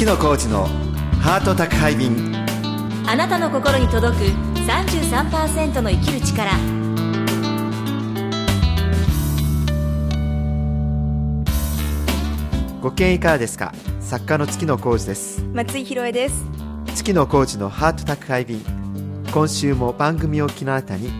月野浩二のハート宅配便。 あなたの心に届く 33% の生きる力。 ご機嫌いかがですか。作家の月野浩二です。 松井宏恵です。 月野浩二のハート宅配便。今週も番組を聞きのあなたに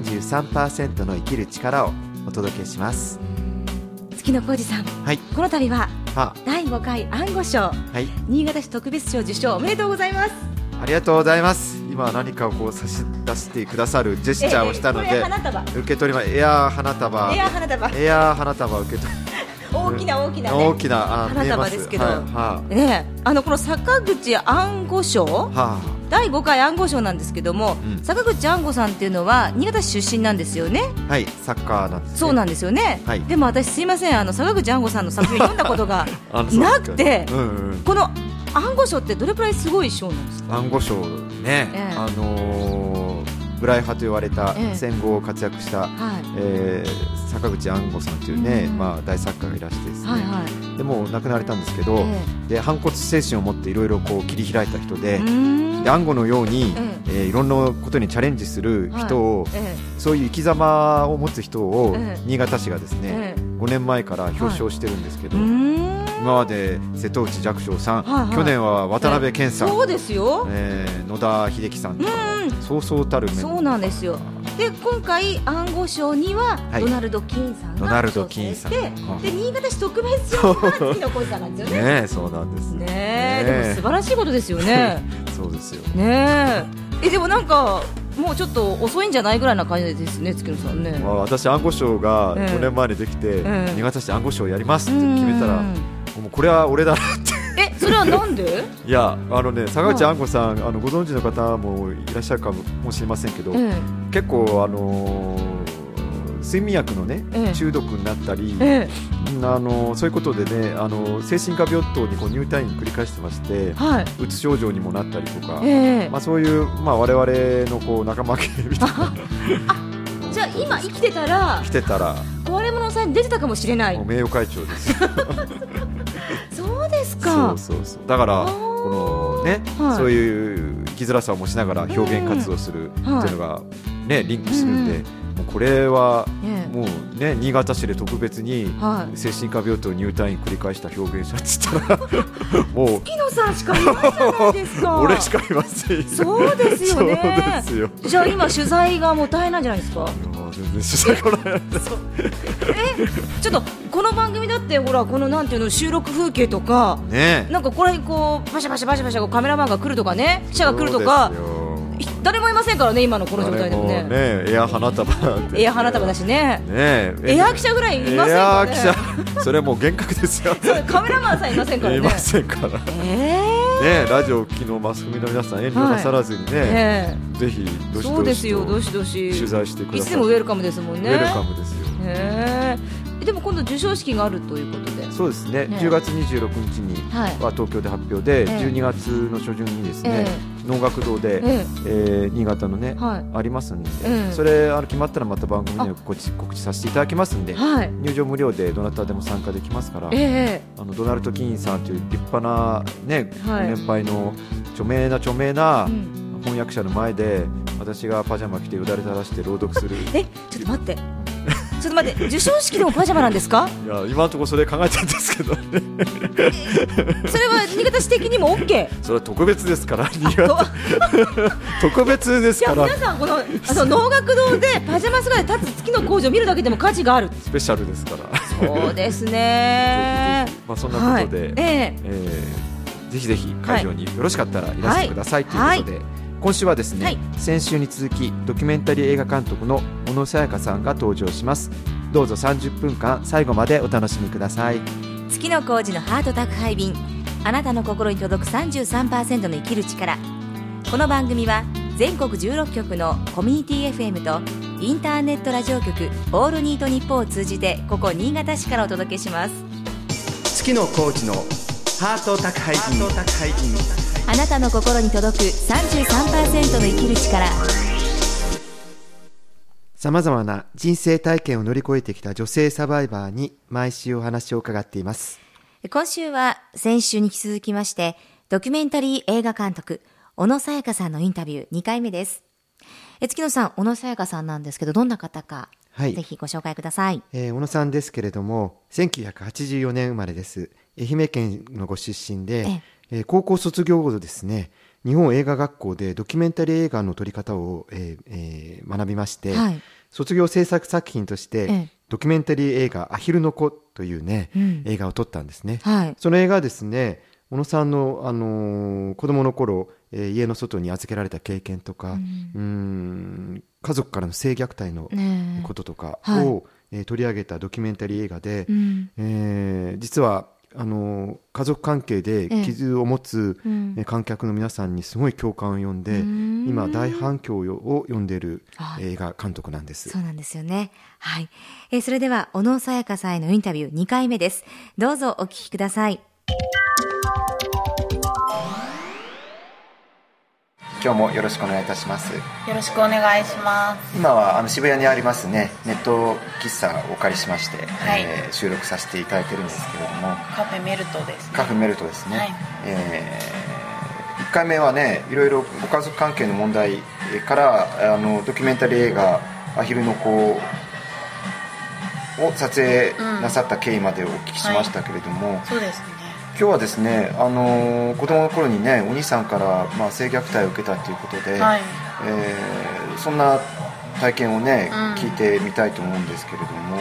33% の生きる力をお届けします。 月野浩二さん、 はい、 この度は第5回暗号賞、はい、新潟市特別賞受賞おめでとうございます。 ありがとうございます。今何かをこう差し出してくださるジェスチャーをしたので、受け取ります。エアー花束、エアー花束受け取り大きな、ね、花束ですけど、ね、この坂口暗号賞、第5回暗号賞なんですけども、坂口暗号さんっていうのは新潟市出身なんですよね。 はい、サッカーなんですね。 そうなんですよね、はい、でも私すいません、坂口暗号さんの作品を読んだことがなくてこの暗号賞ってどれくらいすごい賞なんですか。 暗号賞ね、無頼派と言われた戦後活躍した、坂口安吾さんというね、大作家がいらしてですね、でもう亡くなられたんですけど、で反骨精神を持っていろいろ切り開いた人で、安吾のように、いろんなことにチャレンジする人を、そういう生き様を持つ人を、新潟市がですね、5年前から表彰してるんですけど、今まで瀬戸内寂聴さん、去年は渡辺謙さん、 そうですよ、 野田秀樹さんとか、そうそうたる面。 そうなんですよ。で今回暗号賞にはドナルド・キーンさんが挑戦して、で新潟市特別賞が月野浩二さんなんですよね。 ね、そうなんですね。でも素晴らしいことですよね。 そうですよね。でもなんかもうちょっと遅いんじゃないぐらいな感じですね、月野さんね。 私暗号賞が5年前にできて、新潟市で暗号賞をやりますって決めたら、もうこれは俺だなって。 それはなんで？ いや、坂口安吾さん、ご存知の方もいらっしゃるかもしれませんけど、結構睡眠薬のね、中毒になったり、そういうことでね、精神科病棟に入退院繰り返してまして、うつ症状にもなったりとか、そういう、我々の仲間系みたいな。 じゃあ今生きてたら壊れ物さんに出てたかもしれない。 名誉会長ですそうですか。 そうだからこのね、そういう生きづらさを持ちながら表現活動するっていうのがね、リンクするんで、もうこれはもうね、新潟市で特別に精神科病棟入退院繰り返した表現者って言ったらもう月野さんしかいないじゃないですか。 俺しかいませんよ。 そうですよね。 そうですよ。 じゃあ今取材がもう大変なんじゃないですか。 全然取材がないちょっとこの番組だってほら、このなんていうの、収録風景とか、なんかこれバシャバシャカメラマンが来るとかね、記者が来るとか、誰もいませんからね、今のこの状態でもね。 エア花束エア花束だしね。エア記者ぐらいいませんからね。エア記者、 それはもう厳格ですよ。 カメラマンさんいませんからね。 いませんからラジオを聞きのマスコミの皆さん、遠慮なさらずにね、ぜひどしどし取材してください。 いつでもウェルカムですもんね。 ウェルカムですよ。 でも今度授賞式があるということで。 そうですね、10月26日には東京で発表で、12月の初旬にですね、能楽堂で新潟のねありますんで、それ決まったらまた番組で告知させていただきますんで、入場無料でどなたでも参加できますから、ドナルド・キーンさんという立派なね、ご年配の著名な翻訳者の前で、私がパジャマ着てよだれ垂らして朗読する。 ちょっと待って授賞式でもパジャマなんですか？ いや、今のところそれ考えてるんですけどね。 それは新潟市的にも OK？ それは特別ですから、新潟特別ですから。 いや、皆さんこの能楽堂でパジャマ姿で立つ月野浩二を見るだけでも価値がある。 スペシャルですから。 そうですね。 そんなことで、ぜひぜひ会場によろしかったらいらしてくださいということで、今週はですね、先週に続きドキュメンタリー映画監督の小野さやかさんが登場します。どうぞ30分間最後までお楽しみください。 月野浩二のハート宅配便、あなたの心に届く 33% の生きる力。この番組は全国16局のコミュニティ FM とインターネットラジオ局オールニートニッポンを通じて、ここ新潟市からお届けします。 月野浩二のハート宅配便。 あなたの心に届く 33% の生きる力。 さまざまな人生体験を乗り越えてきた女性サバイバーに毎週お話を伺っています。 今週は先週に引き続きまして、 ドキュメンタリー映画監督小野さやかさんのインタビュー2回目です。月野さん、小野さやかさんなんですけど、どんな方か、ぜひご紹介ください。 小野さんですけれども、1984年生まれです。愛媛県のご出身で、高校卒業後ですね、日本映画学校でドキュメンタリー映画の撮り方を、学びまして、卒業制作作品として、ドキュメンタリー映画アヒルの子というね、映画を撮ったんですね。その映画はですね、小野さんの、子供の頃、家の外に預けられた経験とか、家族からの性虐待のこととかを、取り上げたドキュメンタリー映画で、実は家族関係で傷を持つ、観客の皆さんにすごい共感を呼んで、今大反響を呼んでいる映画監督なんです。 そうなんですよね。はい。それでは小野さやかさんへのインタビュー2回目です。どうぞお聞きください。 今日もよろしくお願いいたします。 よろしくお願いします。 今は渋谷にありますね、ネット喫茶をお借りしまして、収録させていただいてるんですけれども、 カフェメルトですね。 カフェメルトですね。1回目はね、いろいろご家族関係の問題からドキュメンタリー映画アヒルの子を撮影なさった経緯までお聞きしましたけれども、 そうですね。 今日はですね、子供の頃にね、お兄さんから、性虐待を受けたということで、そんな体験をね、聞いてみたいと思うんですけれども、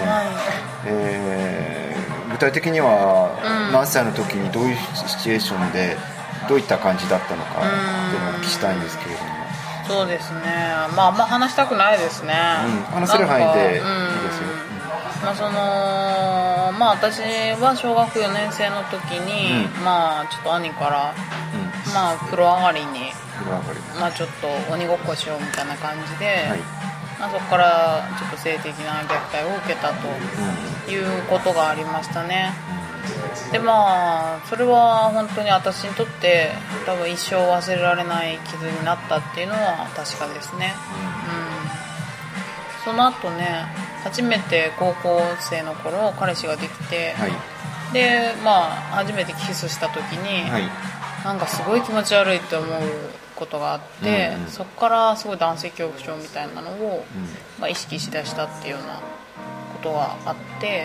具体的には何歳の時にどういうシチュエーションでどういった感じだったのかというのをお聞きしたいんですけれども。 そうですね、あんま話したくないですね。 話せる範囲でいいですよ。 私は小学4年生の時に、ちょっと兄から、風呂上がりに、ちょっと鬼ごっこしようみたいな感じで、そこからちょっと性的な虐待を受けたということがありましたね。でそれは本当に私にとって多分一生忘れられない傷になったっていうのは確かですね。その後ね、初めて高校生の頃彼氏ができて、で初めてキスした時に、なんかすごい気持ち悪いって思うことがあって、そこからすごい男性恐怖症みたいなのを、意識しだしたっていうようなことがあって、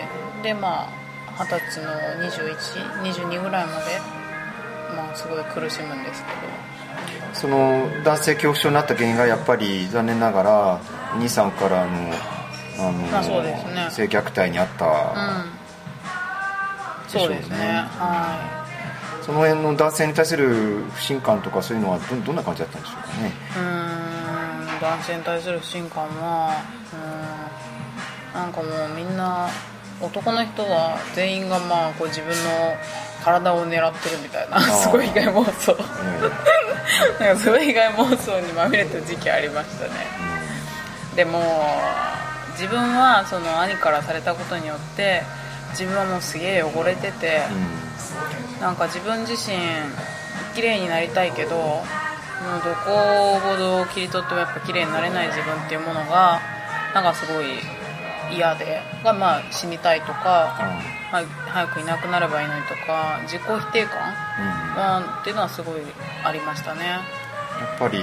で20歳の21、22ぐらいまですごい苦しむんですけど、 その男性恐怖症になった原因がやっぱり残念ながらお兄さんからのそうですね、 性虐待にあったでしょうね。 そうですね。 その辺の男性に対する不信感とかそういうのはどんな感じだったんでしょうかね。 男性に対する不信感はなんかもうみんな男の人は全員が自分の体を狙ってるみたいなすごい被害妄想なんかすごい被害妄想にまみれた時期ありましたね。でも自分はその兄からされたことによって自分はもうすげえ汚れてて、なんか自分自身綺麗になりたいけど、もうどこほど切り取ってもやっぱ綺麗になれない自分っていうものがなんかすごい嫌で、死にたいとか、早くいなくなればいいのにとか自己否定感、っていうのはすごいありましたね。やっぱり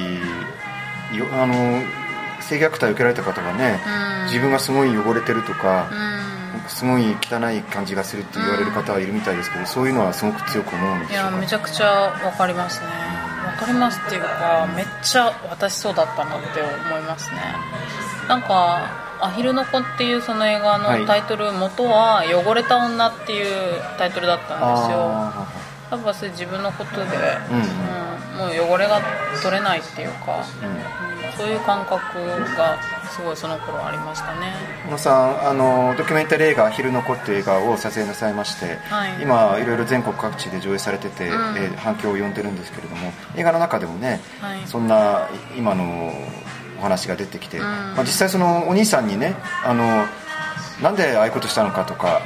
性虐待を受けられた方がね、自分がすごい汚れてるとか、すごい汚い感じがするって言われる方はいるみたいですけど、そういうのはすごく強く思うんでしょうか。 いやめちゃくちゃ分かりますね。分かりますっていうか、めっちゃ私そうだったなって思いますね。なんかアヒルの子っていうその映画のタイトル、元は汚れた女っていうタイトルだったんですよ。多分それ自分のことで、もう汚れが取れないっていうか、そういう感覚がすごいその頃ありましたね。 小野さん、ドキュメンタリー映画「アヒルの子」っていう映画を撮影なさいまして、今いろいろ全国各地で上映されてて、反響を呼んでるんですけれども、映画の中でもね、そんな今のお話が出てきて、実際そのお兄さんにね、なんでああいうことしたのかとか、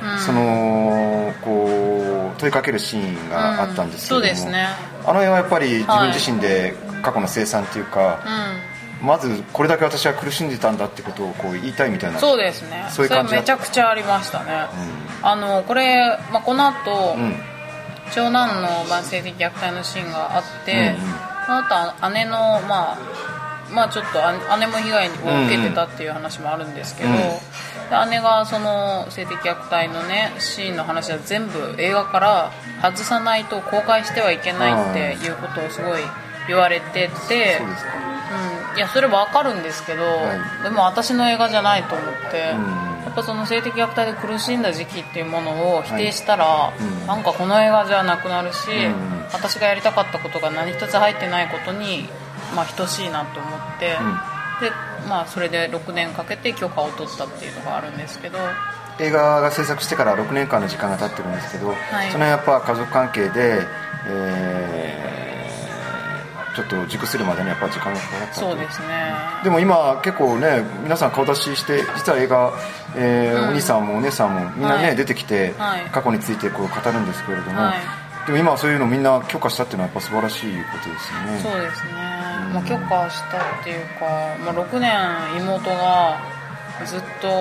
こう問いかけるシーンがあったんですけれども、 そうですね、 あの辺はやっぱり自分自身で過去の清算っていうか、まずこれだけ私は苦しんでたんだってことをこう言いたいみたいな。 そうですね、それめちゃくちゃありましたね。これ、この後、 長男の性的虐待のシーンがあって、その後姉のちょっと姉も被害を受けてたっていう話もあるんですけど、で姉がその性的虐待のねシーンの話は全部映画から外さないと公開してはいけないっていうことをすごい言われてて、いやそれ分かるんですけど、でも私の映画じゃないと思って、やっぱその性的虐待で苦しんだ時期っていうものを否定したら、なんかこの映画じゃなくなるし、私がやりたかったことが何一つ入ってないことに等しいなと思って、でそれで6年かけて許可を取ったっていうのがあるんですけど、 映画が制作してから6年間の時間が経ってるんですけど、そのやっぱ家族関係で、ちょっと熟するまでにやっぱり時間がかかった。 そうですね。 でも今結構ね皆さん顔出しして実は映画、お兄さんもお姉さんもみんなね、出てきて、過去についてこう語るんですけれども、でも今はそういうのみんな許可したっていうのはやっぱ素晴らしいことですよね。 そうですね、許可したっていうか、6年妹がずっと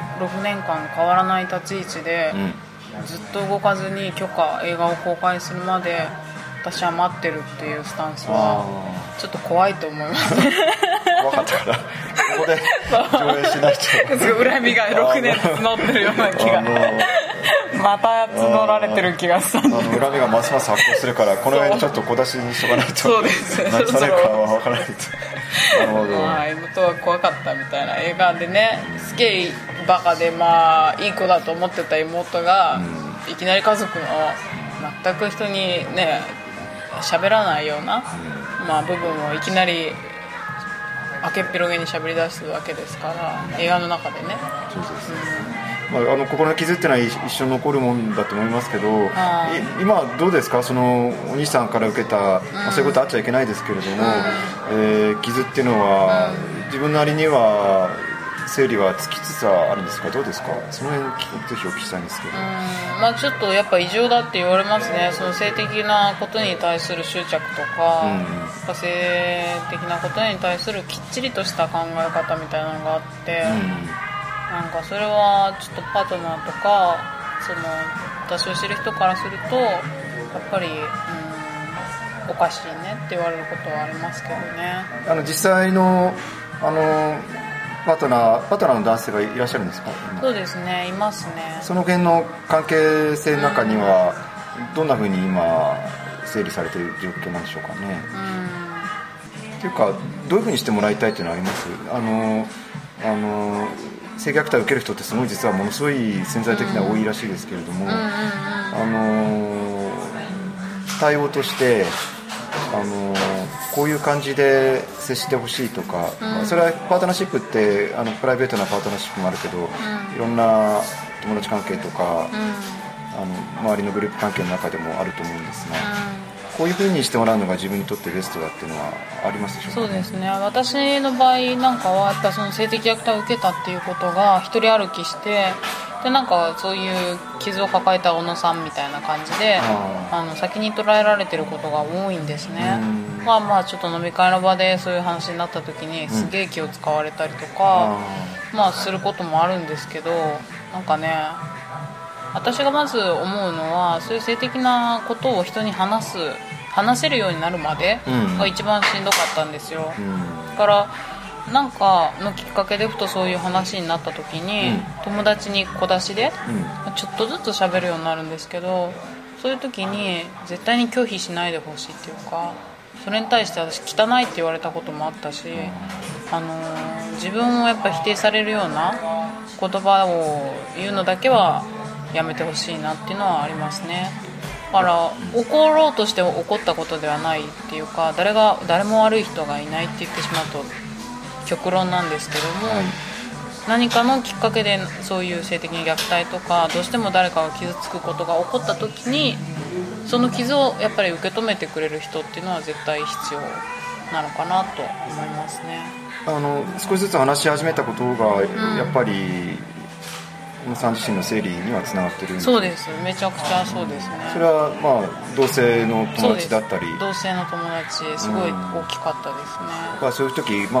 6年間変わらない立ち位置で、ずっと動かずに映画を公開するまで私は待ってるっていうスタンスはちょっと怖いと思いますね。 怖かったからここで上映しないと恨みが6年募ってるような気がまた募られてる気がしたんで、 恨みがますます発酵するからこの辺ちょっと小出しにしとかないとそうですね、 何されるかは分からないと。なるほど。 妹は怖かったみたいな映画でね、すげえバカでいい子だと思ってた妹が、いきなり家族の全く人にね喋らないような、部分をいきなり明けっぴろげに喋り出すわけですから、映画の中でね。 そうですね、心の傷っていうのは一生残るもんだと思いますけど、今どうですか、そのお兄さんから受けた、そういうことあっちゃいけないですけれども、傷っていうのは自分なりには整理はつきつつあるんですか、どうですか、その辺ぜひお聞きしたいんですけど。 ちょっとやっぱ異常だって言われますね。その性的なことに対する執着とか、性的なことに対するきっちりとした考え方みたいなのがあって、なんかそれはちょっとパートナーとかその私を知る人からするとやっぱり、おかしいねって言われることはありますけどね。 実際のパートナーの男性がいらっしゃるんですか。 そうですね、いますね。 その辺の関係性の中にはどんな風に今整理されている状況なんでしょうかね。っていうかどういう風にしてもらいたいっていうのはあります。性虐待を受ける人ってすごい実はものすごい潜在的には多いらしいですけれども、対応としてこういう感じで接してほしいとか、それはパートナーシップってプライベートなパートナーシップもあるけど、いろんな友達関係とか、周りのグループ関係の中でもあると思うんですが、こういう風にしてもらうのが自分にとってベストだっていうのはありますでしょうか。 そうですね、私の場合なんかはやっぱその性的虐待を受けたっていうことが一人歩きして、でなんかそういう傷を抱えた小野さんみたいな感じで先に捉えられてることが多いんですね。ちょっと飲み会の場でそういう話になった時にすげえ気を使われたりとか、することもあるんですけど、なんかね、私がまず思うのはそういう性的なことを人に話せるようになるまでが一番しんどかったんですよ。だからなんかのきっかけでふとそういう話になった時に、友達に小出しでちょっとずつ喋るようになるんですけど、そういう時に絶対に拒否しないでほしいっていうか、それに対して私汚いって言われたこともあったし、自分をやっぱ否定されるような言葉を言うのだけはやめてほしいなっていうのはありますね。だから怒ろうとして怒ったことではないっていうか、誰も悪い人がいないって言ってしまうと極論なんですけども、何かのきっかけでそういう性的虐待とかどうしても誰かが傷つくことが起こった時に、その傷をやっぱり受け止めてくれる人っていうのは絶対必要なのかなと思いますね。 少しずつ話し始めたことがやっぱり小野さん自身の整理にはつながってるんですか。 そうです、めちゃくちゃそうですね。 それは同性の友達だったり。 同性の友達すごい大きかったですね。 そういう時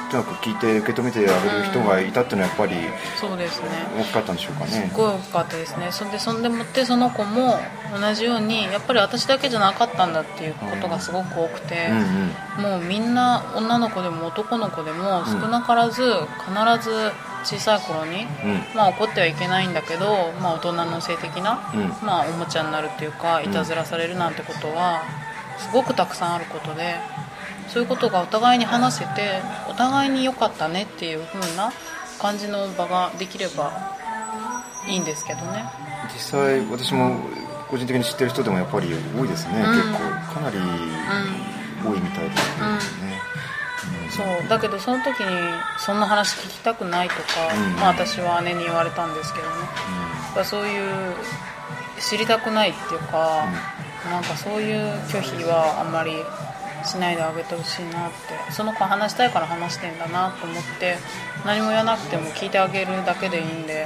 となく聞いて受け止めてあげる人がいたっていうのはやっぱりそうですね、 大きかったんでしょうかね。 すごい大きかったですね。そんでもってその子も同じようにやっぱり私だけじゃなかったんだっていうことがすごく多くて、もうみんな女の子でも男の子でも少なからず必ず小さい頃に、まあ怒ってはいけないんだけど、まあ、大人の性的な、まあ、おもちゃになるっていうかいたずらされるなんてことはすごくたくさんあることで、そういうことがお互いに話せてお互いに良かったねっていう風な感じの場ができればいいんですけどね。 実際私も個人的に知ってる人でもやっぱり多いですね、結構かなり多いみたいですね。 そうだけどその時にそんな話聞きたくないとか、まあ、私は姉に言われたんですけどね、そういう知りたくないっていうか、なんかそういう拒否はあんまりしないであげてほしいなって、その子話したいから話してんだなと思って何も言わなくても聞いてあげるだけでいいんで、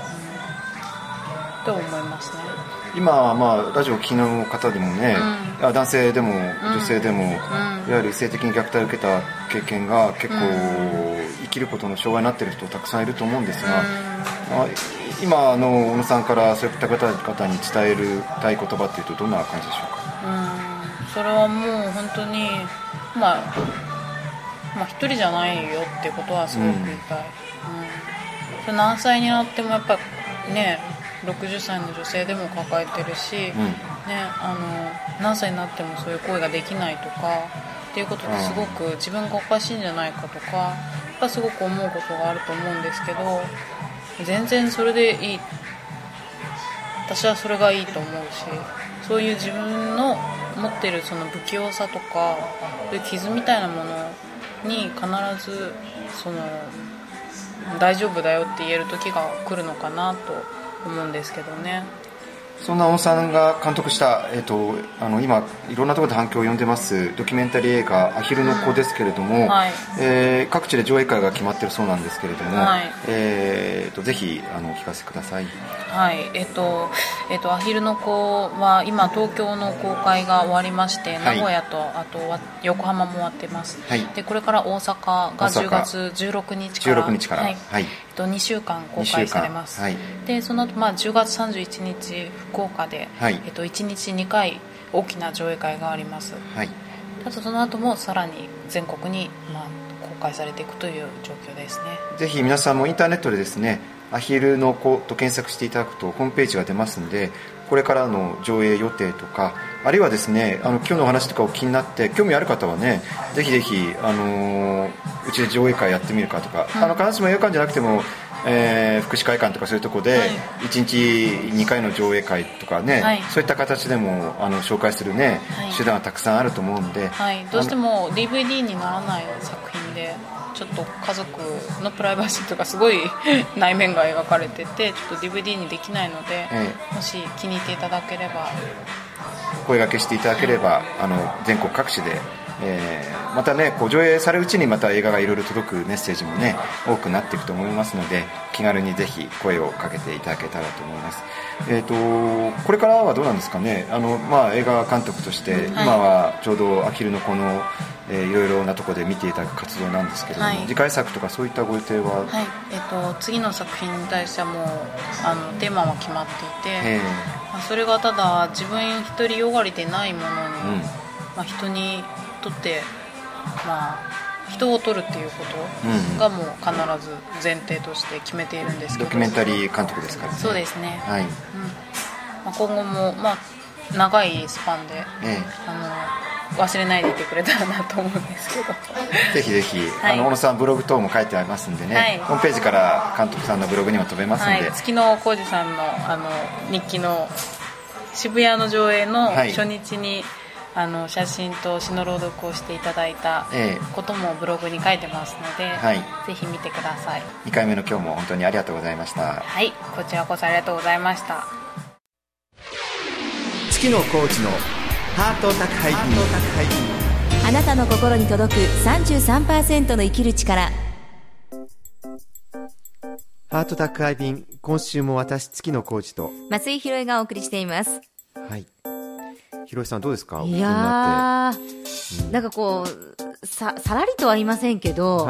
って思いますね。 今はまあラジオを聴きの方でもね、男性でも女性でも、いわゆる性的に虐待を受けた経験が結構生きることの障害になっている人たくさんいると思うんですが、今小野さんからそういった方々に伝えるたい言葉っていうとどんな感じでしょうか。 それはもう本当にまあ一人じゃないよってことはすごく言いたい、それ何歳になってもやっぱね60歳の女性でも抱えてるし、何歳になってもそういう行為ができないとかっていうことですごく自分がおかしいんじゃないかとかやっぱすごく思うことがあると思うんですけど、全然それでいい、私はそれがいいと思うし、そういう自分の持ってるその不器用さとかそういう傷みたいなものに必ずその大丈夫だよって言える時が来るのかなと思うんですけどね。 そんな小野さんが監督した、今いろんなところで反響を呼んでますドキュメンタリー映画アヒルの子ですけれども、各地で上映会が決まっているそうなんですけれども、ぜひお聞かせください。 はい、アヒルの子は今東京の公開が終わりまして、名古屋とあとは横浜も終わってます、でこれから大阪が10月16日から2週間公開されます、でその後、10月31日福岡で、1日2回大きな上映会があります、あとその後もさらに全国に、公開されていくという状況ですね。ぜひ皆さんもインターネットでですねアヒルの子と検索していただくとホームページが出ますので、これからの上映予定とかあるいはですね今日の話とかを気になって興味ある方はねぜひぜひうちで上映会やってみるかとか、必ずしも映画館じゃなくても福祉会館とかそういうところで1日2回の上映会とかね、そういった形でも紹介するね、手段はたくさんあると思うんで、 どうしても DVD にならない作品でちょっと家族のプライバシーとかすごい内面が描かれててちょっと DVD にできないので、もし気に入っていただければ声掛けしていただければ全国各地でまたね上映されるうちにまた映画がいろいろ届くメッセージもね多くなっていくと思いますので、気軽にぜひ声をかけていただけたらと思います。これからはどうなんですかね。映画監督として今はちょうどアヒルの子のいろいろなところで見ていただく活動なんですけれども、次回作とかそういったご予定は、 次の作品に対してはもうテーマは決まっていて、それがただ自分一人よがりでないものに、人にとって、人を撮るっていうことがもう必ず前提として決めているんですけど、 ドキュメンタリー監督ですからね。 そうですね、今後も、長いスパンで、忘れないでいてくれたらなと思うんですけどぜひぜひ、小野さんブログ等も書いてありますんでね、ホームページから監督さんのブログにも飛べますんで、 月野浩二さんの、日記の渋谷の上映の初日に、写真と詩の朗読をしていただいたこともブログに書いてますので、ぜひ見てください。 2回目の今日も本当にありがとうございました。 こちらこそありがとうございました。 月野浩二のハート宅配便。 あなたの心に届く 33% の生きる力。 ハート宅配便、今週も私月野浩二と松井宏恵がお送りしています。 宏恵さんどうですか。 いやなんかこうさらりとは言いませんけど、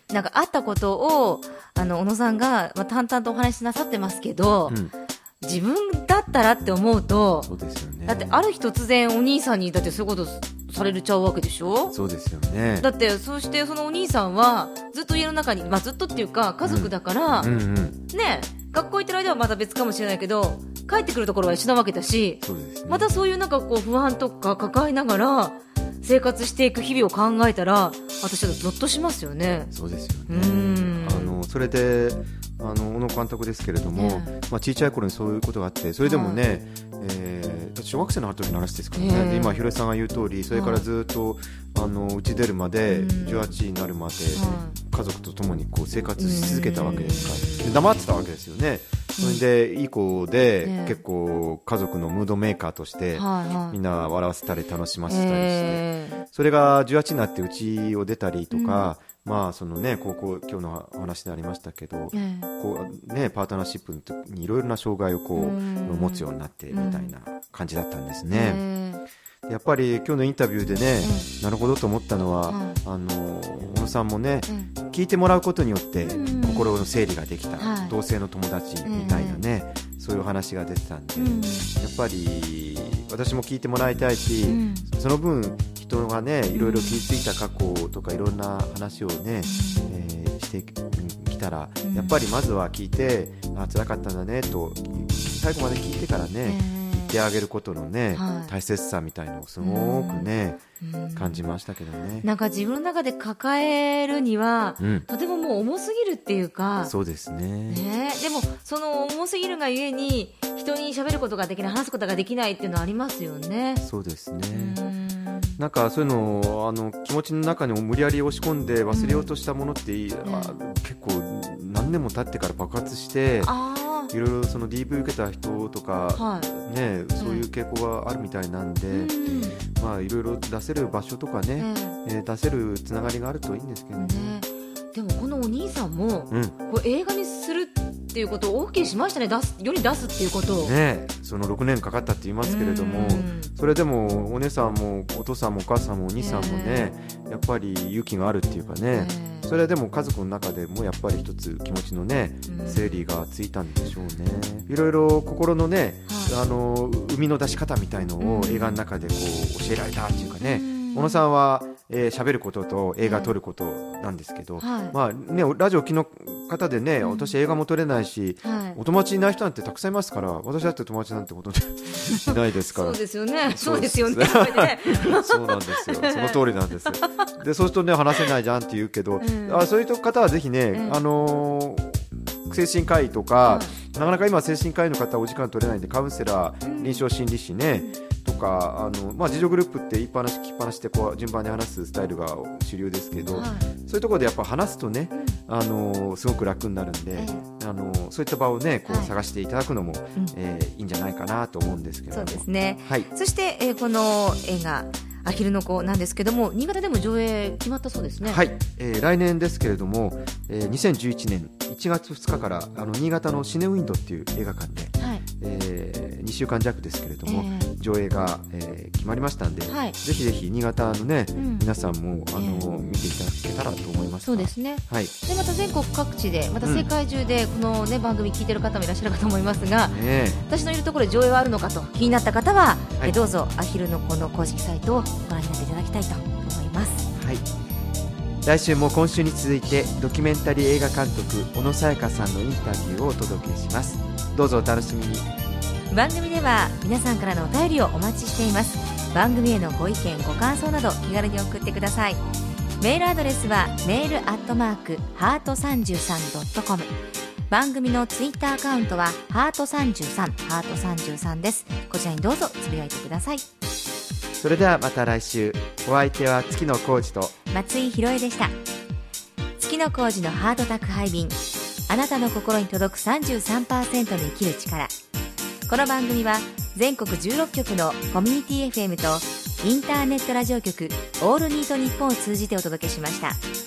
なんかあったことを小野さんが、淡々とお話しなさってますけど、自分だったらって思うと、 そうですよね。 だってある日突然お兄さんにだってそういうことされちゃうわけでしょ。 そうですよね。 だってそしてそのお兄さんはずっと家の中に、ずっとっていうか家族だから、ね、学校行ってる間はまた別かもしれないけど帰ってくるところは一緒なわけだし、 そうですね、 またそういうなんかこう不安とか抱えながら生活していく日々を考えたら私はゾッとしますよね。 そうですよね。それで小野監督ですけれども、小さい頃にそういうことがあって、それでもね、小学生の時の話ですからね、で今ひろえさんが言う通り、それからずっとうち出るまで、18になるまで家族と共にこう生活し続けたわけですから、で黙ってたわけですよね。それでいい子で、結構家族のムードメーカーとして、みんな笑わせたり楽しませたりして、それが18になってうちを出たりとか、そのね、今日のお話でありましたけど、こうね、パートナーシップの時にいろいろな障害をこう持つようになってみたいな感じだったんですね。やっぱり今日のインタビューでね、なるほどと思ったのは、小野さんもね、聞いてもらうことによって心の整理ができた、同性の友達みたいなね、そういう話が出てたんで、やっぱり私も聞いてもらいたいし、その分人がね、いろいろ気づいた過去とかいろんな話をね、してきたら、やっぱりまずは聞いて、辛かったんだねと最後まで聞いてからね、言ってあげることのね、大切さみたいのをすごくね、感じましたけどね。 なんか自分の中で抱えるには、とてももう重すぎるっていうか。 そうですね。 でもその重すぎるがゆえに人に喋ることができない、話すことができないっていうのはありますよね。 そうですね。なんかそういうのを気持ちの中に無理やり押し込んで忘れようとしたものって、結構何年も経ってから爆発して、いろいろその DV 受けた人とか、ね、そういう傾向があるみたいなんで、いろいろ出せる場所とかね、出せるつながりがあるといいんですけどね。 でもこのお兄さんも、こう映画にするっていうことを OK しましたね。世に出すっていうことをね、その6年かかったって言いますけれども、それでもお姉さんもお父さんもお母さんもお兄さんもね、やっぱり勇気があるっていうかね、それでも家族の中でもやっぱり一つ気持ちのね、整理がついたんでしょうね。いろいろ心のね、生みの出し方みたいのを映画の中でこう教えられたっていうかね、小野さんは喋ることと映画撮ることなんですけど、ラジオ機の方でね、私映画も撮れないし、お友達いない人なんてたくさんいますから、私だって友達なんてほとんどいないですからそうですよね。そうですよね。 そうなんですよ。その通りなんです。で、そうするとね、話せないじゃんって言うけど、そういう方はぜひね、精神科医とか、なかなか今精神科医の方はお時間取れないんで、カウンセラー、臨床心理士ね、とか自助グループって言いっぱなし聞きっぱなしでこう順番に話すスタイルが主流ですけど、そういうところでやっぱ話すとね、すごく楽になるんで、そういった場をね、こう探していただくのも、いいんじゃないかなと思うんですけども。 そうですね。そして、この映画アヒルの子なんですけども、新潟でも上映決まったそうですね。 来年ですけれども、2011年1月2日から新潟のシネウィンドっていう映画館で、2週間弱ですけれども、上映が、決まりましたんで、ぜひぜひ新潟のね、皆さんも見ていただけたらと思います。 そうですね。でまた全国各地で、また世界中でこの、ね、番組聞いてる方もいらっしゃるかと思いますが、私のいるところで上映はあるのかと気になった方は、どうぞアヒルの子の公式サイトをご覧になっていただきたいと思います。 来週も今週に続いてドキュメンタリー映画監督小野さやかさんのインタビューをお届けします。どうぞお楽しみに。 番組では皆さんからのお便りをお待ちしています。番組へのご意見ご感想など気軽に送ってください。メールアドレスはmail@heart33.com、 番組のツイッターアカウントはハート33です。こちらにどうぞつぶやいてください。 それではまた来週。お相手は月野浩二と松井博恵でした。月野浩二のハート宅配便、あなたの心に届く 33% の生きる力。この番組は全国16局のコミュニティ FM とインターネットラジオ局オールニートニッポンを通じてお届けしました。